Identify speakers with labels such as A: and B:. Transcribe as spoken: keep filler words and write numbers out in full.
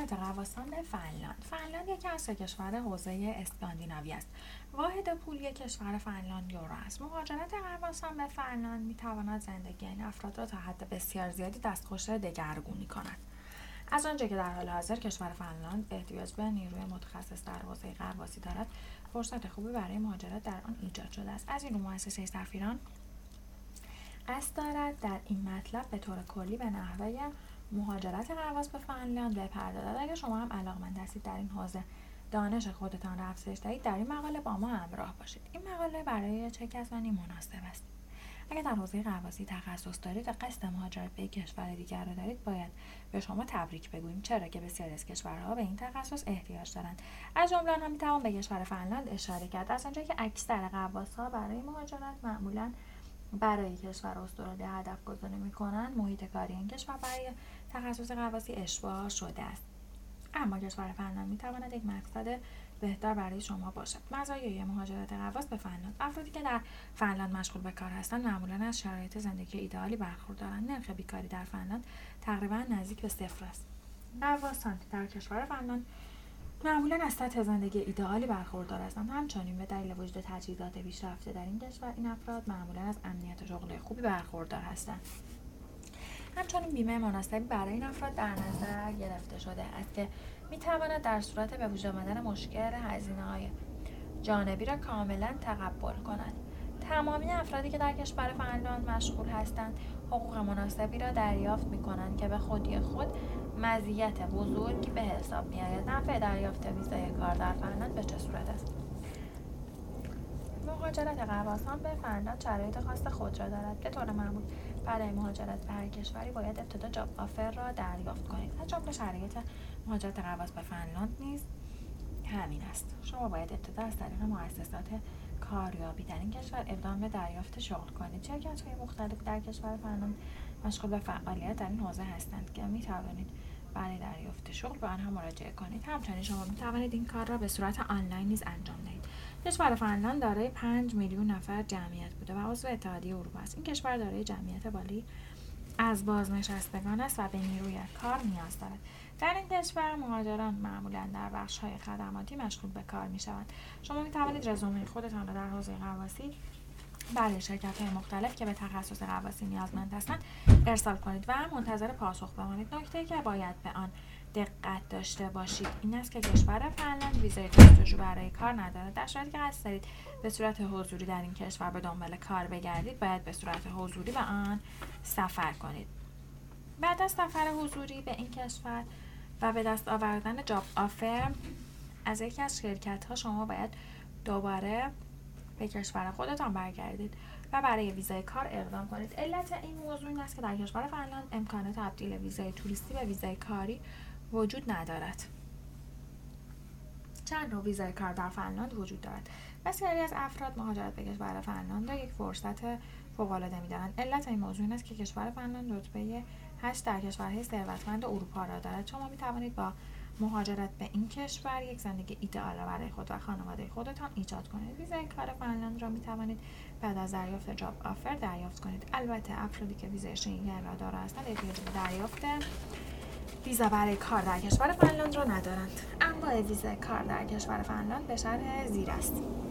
A: مهاجرت غواصان به فنلاند. فنلاند یکی از سه کشور حوزه اسکاندیناوی است. واحد پولی کشور فنلاند یورو است. مهاجرت غواصان به فنلاند میتواند زندگی این افراد را تا حد بسیار زیادی دستخوش دگرگونی کند. از آنجا که در حال حاضر کشور فنلاند احتیاج به نیروی متخصص در حوزه غواصی دارد، فرصت خوبی برای مهاجرت در آن ایجاد شده است. از این رو مؤسسه سفیران قصد دارد در این مطلب به طور کلی به نحوه مهاجرت غواص به فنلاند بپردازد. اگر شما هم علاقه‌مند هستید در این حوزه دانش خودتان را افزایش دهید، در این مقاله با ما همراه باشید. این مقاله برای چه کسانی مناسب است؟ اگر در حوزه غواصی تخصص دارید و قصد مهاجرت به یک کشور دیگر را دارید، باید به شما تبریک بگوییم، چرا که بسیاری از کشورها به این تخصص احتیاج دارند. از جمله آنها میتوان به کشور فنلاند اشاره کرد، از آنجایی که اکثر غواص‌ها برای مهاجرت معمولاً برای کشور استرالیا هدف گذاری می‌کنند. محیط کاری این کشور برای تخصص غواصی اشباع شده است، اما کشور فنلاند می‌تواند یک مقصد بهتر برای شما باشد. مزایای مهاجرت غواص به فنلاند: افرادی که در فنلاند مشغول به کار هستند معمولاً از شرایط زندگی ایدئالی برخوردارند. نرخ بیکاری در فنلاند تقریباً نزدیک به صفر است. غواصان در کشور فنلاند معمولاً از سطح زندگی ایدئالی برخوردار هستند. همچنین به دلیل وجود تجهیزات پیشرفته در این کشور، این افراد معمولاً از امنیت شغلی خوبی برخوردار هستند. همچنین بیمه مناسبی برای این افراد در نظر گرفته شده است که می‌تواند در صورت به وجود آمدن مشکل هزینه‌های جانبی را کاملاً تقبل کند. تمامی افرادی که در کشور فنلاند مشغول هستند حقوق مناسبی را دریافت می‌کنند که به خودی خود مزیت بزرگی به حساب می‌آید. نحوه دریافت ویزای کار در فنلاند به چه صورت است؟ مهاجرت غواصان به فنلاند شرایط خاص خود را دارد. به طور معمول برای مهاجرت به هر کشوری باید ابتدا جاب آفر را دریافت کنید. از جمله شرایط مهاجرت غواص به فنلاند نیز همین است. شما باید ابتدا از طریق مؤسسات کاریابی در این کشور اقدام به دریافت شغل کنید. شرکت‌های مختلف در کشور فنلاند مشغول به فعالیت در این حوزه هستند که می توانید برای دریافت شغل به آنها مراجعه کنید. همچنین شما می توانید این کار را به صورت آنلاین نیز انجام دهید. کشور فنلاند دارای پنج میلیون نفر جمعیت بوده و عضو اتحادیه اروپا است. این کشور دارای جمعیت بالایی از بازنشستگان است و به نیروی کار نیاز دارد. در این کشور مهاجران معمولاً در بخش‌های خدماتی مشغول به کار می‌شوند. شما می‌توانید رزومه خودتان را در حوزه غواصی برای شرکت‌های مختلف که به تخصص غواصی نیازمند هستند ارسال کنید و منتظر پاسخ بمانید. نکته‌ای که باید به آن دقت داشته باشید این است که کشور فنلاند ویزای جستجو برای کار ندارد. در صورتی که قصد دارید به صورت حضوری در این کشور به دنبال کار بگردید، باید به صورت حضوری به آن سفر کنید. بعد از سفر حضوری به این کشور و به دست آوردن جاب آفر از یکی از شرکت‌ها، شما باید دوباره به کشور خودتان برگردید و برای ویزای کار اقدام کنید. علت این موضوع این است که در کشور فنلاند امکان تبدیل ویزای توریستی به ویزای کاری وجود ندارد. چند نوع ویزای کار در فنلاند وجود دارد. بسیاری از افراد مهاجرت به کشور فنلاند را یک فرصت فوق‌العاده می‌دانند. علت این موضوع این است که کشور فنلاند رتبه هشت در کشورهای ثروتمند اروپا را دارد. شما می‌توانید با مهاجرت به این کشور یک زندگی ایدئال را برای خود و خانواده خودتان ایجاد کنید. ویزای کار فنلاند را می‌توانید بعد از دریافت جاب آفر دریافت کنید. البته افرادی که ویزای شنگن را دارا هستند احتیاج به دریافت ویزا برای کار در کشور فنلاند را ندارند. انواع ویزای کار در کشور فنلاند به شرح زیر است: